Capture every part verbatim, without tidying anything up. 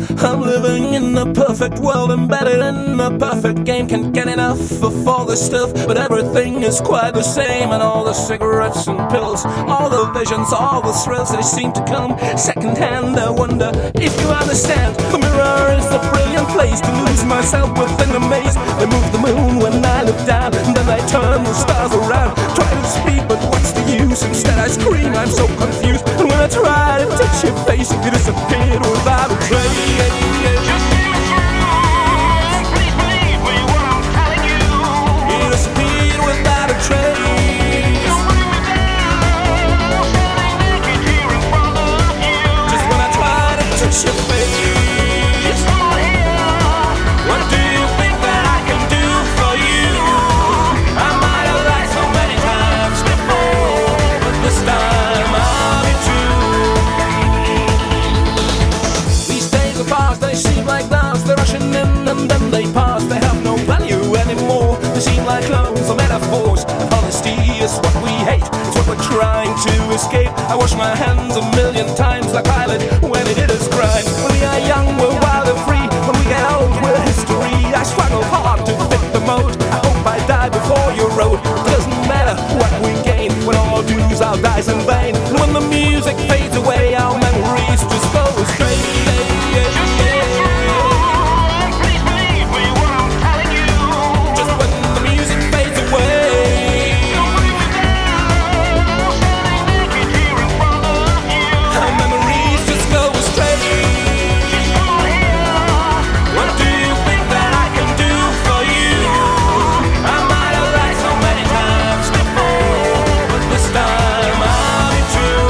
I'm living in a perfect world, embedded in a perfect game. Can't get enough of all this stuff, but everything is quite the same. And all the cigarettes and pills, all the visions, all the thrills, they seem to come secondhand. I wonder if you understand. The mirror is a brilliant place to lose myself within a maze. They move the moon when I look down, and then they turn the stars around. Try to speak, but what's the use? Instead I scream, I'm so confused. And when I try to touch your face, you disappeared without a trace. Just see me through. Please believe me what I'm telling you. You disappeared without a trace. Don't bring me down, standing naked here in front of you. Just when I try to touch your face, It's all here. what do you think that I can do for you? I might have lied so many times before, but this time I'll be true. These days are fast, they seem like clouds. They're rushing in and then they pass. They have no value anymore. They seem like clones or metaphors. And honesty is what we hate. It's what we're trying to escape. I wash my hands a million times like Pilate when he did his crime. When we are young, we're wild and free. When we get old, we're history. I struggle hard to fit the mold. I hope I die before your road. It doesn't matter what we gain. When all dues our dies in vain. And when the music fades away, our memories just go astray. Just see me through. Please believe me what I'm telling you. Just when the music fades away, Don't bring me down, standing naked here in front of you. our memories just go astray. It's all here. What do you think that I can do for you? I might have lied so many times before, but this time I'll be true.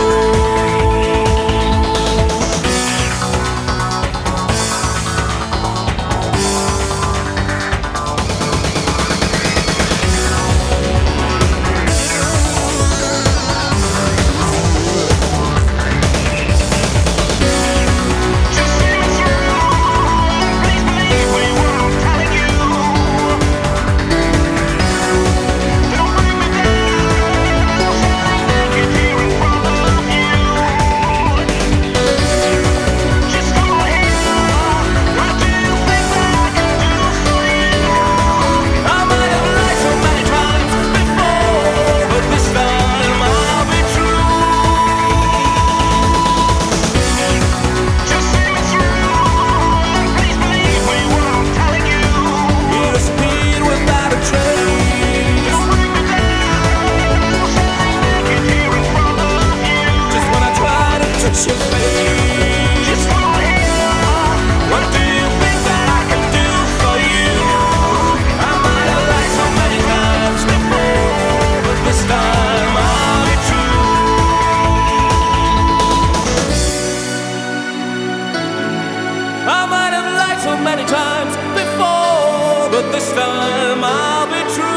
Just see me through. Please believe me what I'm telling you. Don't bring me down, standing naked here in front of you. Just all here. What do you think that I can do for you? I might have lied so many times before, but this time I'll be true. Just see me through. Please believe me what I'm telling you. You disappeared without a trace. Don't bring me down, standing naked here in front of you. Just when I try to touch your face, It's all here. what do you think that I can do for you? I might have lied so many times before, but this time I'll be true. I might have lied so many times before, but this time I'll be true.